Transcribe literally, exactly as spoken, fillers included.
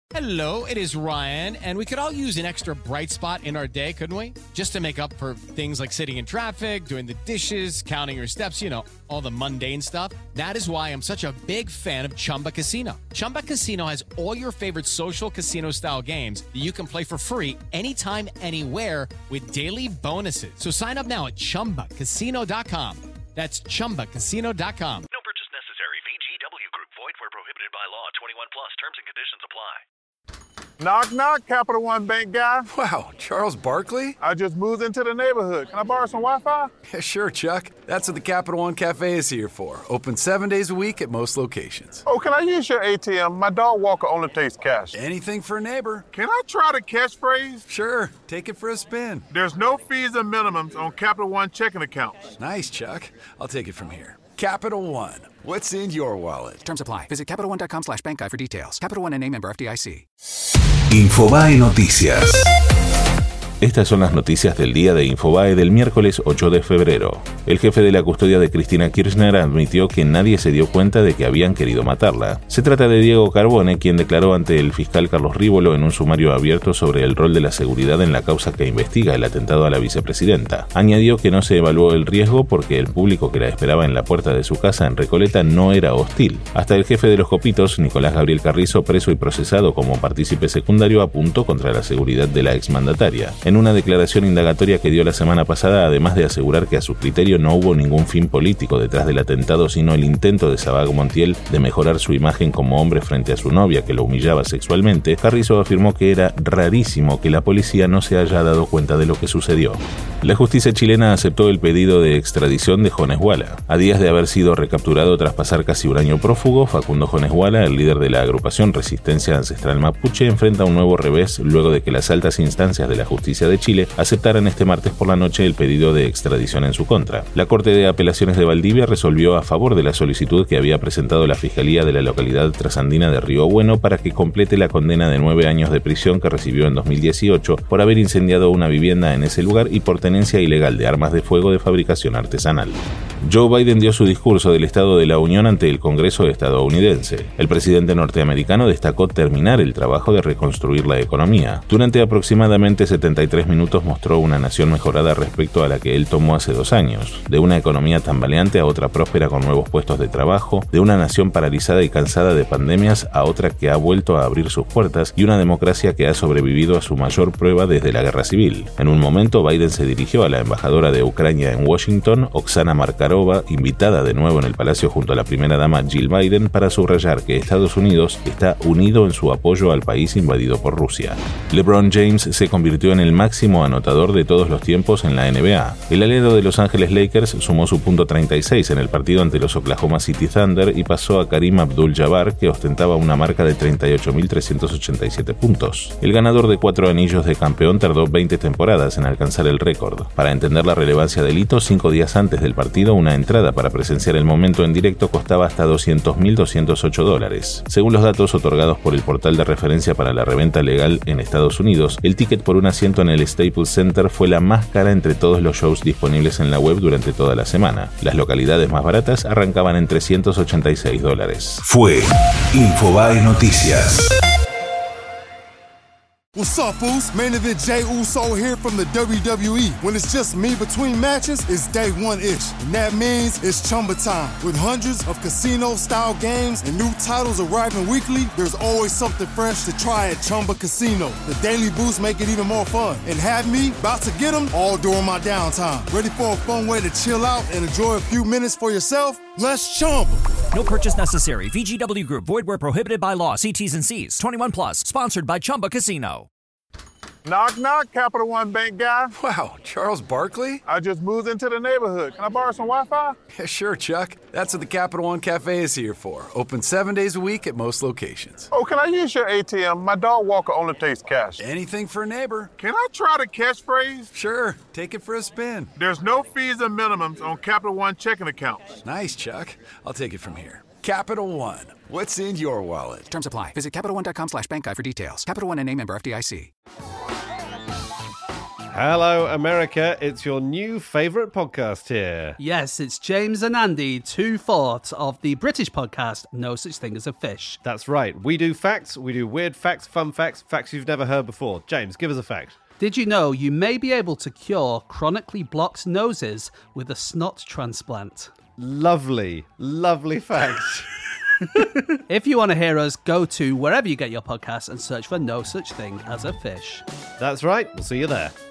Hello, it is Ryan, and we could all use an extra bright spot in our day, couldn't we? Just to make up for things like sitting in traffic, doing the dishes, counting your steps, you know, all the mundane stuff. That is why I'm such a big fan of Chumba Casino. Chumba Casino has all your favorite social casino-style games that you can play for free anytime, anywhere with daily bonuses. So sign up now at chumba casino dot com. That's chumba casino dot com. No purchase necessary. V G W Group. Void where prohibited by law. twenty-one plus. Terms and conditions apply. Knock, knock, Capital One Bank guy. Wow, Charles Barkley? I just moved into the neighborhood. Can I borrow some Wi-Fi? Yeah, sure, Chuck. That's what the Capital One Cafe is here for. Open seven days a week at most locations. Oh, can I use your A T M? My dog walker only takes cash. Anything for a neighbor. Can I try the catchphrase? Sure, take it for a spin. There's no fees or minimums on Capital One checking accounts. Nice, Chuck. I'll take it from here. Capital One. What's in your wallet? Terms apply. Visit CapitalOne.com slash bank guide for details. Capital One N A, member F D I C. Infobae Noticias. Estas son las noticias del día de Infobae del miércoles ocho de febrero. El jefe de la custodia de Cristina Kirchner admitió que nadie se dio cuenta de que habían querido matarla. Se trata de Diego Carbone, quien declaró ante el fiscal Carlos Rívolo en un sumario abierto sobre el rol de la seguridad en la causa que investiga el atentado a la vicepresidenta. Añadió que no se evaluó el riesgo porque el público que la esperaba en la puerta de su casa en Recoleta no era hostil. Hasta el jefe de los Copitos, Nicolás Gabriel Carrizo, preso y procesado como partícipe secundario, apuntó contra la seguridad de la exmandataria. En una declaración indagatoria que dio la semana pasada, además de asegurar que a su criterio no hubo ningún fin político detrás del atentado, sino el intento de Sabago Montiel de mejorar su imagen como hombre frente a su novia que lo humillaba sexualmente, Carrizo afirmó que era rarísimo que la policía no se haya dado cuenta de lo que sucedió. La justicia chilena aceptó el pedido de extradición de Jones Walla. A días de haber sido recapturado tras pasar casi un año prófugo, Facundo Jones Walla, el líder de la agrupación Resistencia Ancestral Mapuche, enfrenta un nuevo revés luego de que las altas instancias de la justicia de Chile aceptaran este martes por la noche el pedido de extradición en su contra. La Corte de Apelaciones de Valdivia resolvió a favor de la solicitud que había presentado la Fiscalía de la localidad trasandina de Río Bueno para que complete la condena de nueve años de prisión que recibió en dos mil dieciocho por haber incendiado una vivienda en ese lugar y por tenencia ilegal de armas de fuego de fabricación artesanal. Joe Biden dio su discurso del Estado de la Unión ante el Congreso estadounidense. El presidente norteamericano destacó terminar el trabajo de reconstruir la economía. Durante aproximadamente setenta y tres minutos mostró una nación mejorada respecto a la que él tomó hace dos años, de una economía tambaleante a otra próspera con nuevos puestos de trabajo, de una nación paralizada y cansada de pandemias a otra que ha vuelto a abrir sus puertas y una democracia que ha sobrevivido a su mayor prueba desde la guerra civil. En un momento, Biden se dirigió a la embajadora de Ucrania en Washington, Oksana Markarova, invitada de nuevo en el palacio junto a la primera dama Jill Biden, para subrayar que Estados Unidos está unido en su apoyo al país invadido por Rusia. LeBron James se convirtió en el máximo anotador de todos los tiempos en la N B A. El alero de Los Ángeles Lakers sumó su punto treinta y seis en el partido ante los Oklahoma City Thunder y pasó a Kareem Abdul-Jabbar, que ostentaba una marca de treinta y ocho mil trescientos ochenta y siete puntos. El ganador de cuatro anillos de campeón tardó veinte temporadas en alcanzar el récord. Para entender la relevancia del hito, cinco días antes del partido, una entrada para presenciar el momento en directo costaba hasta doscientos mil doscientos ocho dólares. Según los datos otorgados por el portal de referencia para la reventa legal en Estados Unidos, el ticket por un asiento en el Staples Center fue la más cara entre todos los shows disponibles en la web durante toda la semana. Las localidades más baratas arrancaban en trescientos ochenta y seis dólares. Fue Infobae Noticias. What's up, fools? Main event Jey Uso here from the W W E. When it's just me between matches, it's day one-ish. And that means it's Chumba time. With hundreds of casino-style games and new titles arriving weekly, there's always something fresh to try at Chumba Casino. The daily boosts make it even more fun. And have me about to get them all during my downtime. Ready for a fun way to chill out and enjoy a few minutes for yourself? Let's Chumba. No purchase necessary. V G W Group. Void where prohibited by law. See T's and C's. twenty-one plus. Sponsored by Chumba Casino. Knock, knock, Capital One Bank guy. Wow, Charles Barkley? I just moved into the neighborhood. Can I borrow some Wi-Fi? Yeah, sure, Chuck. That's what the Capital One Cafe is here for. Open seven days a week at most locations. Oh, can I use your A T M? My dog walker only takes cash. Anything for a neighbor. Can I try the catchphrase? Sure, take it for a spin. There's no fees or minimums on Capital One checking accounts. Nice, Chuck. I'll take it from here. Capital One. What's in your wallet? Terms apply. Visit CapitalOne.com slash bank guide for details. Capital One N A, member F D I C. Hello, America. It's your new favourite podcast here. Yes, it's James and Andy, two-fourths of the British podcast No Such Thing as a Fish. That's right. We do facts, we do weird facts, fun facts, facts you've never heard before. James, give us a fact. Did you know you may be able to cure chronically blocked noses with a snot transplant? Lovely, lovely facts. If you want to hear us, go to wherever you get your podcasts and search for No Such Thing as a Fish. That's right. We'll see you there.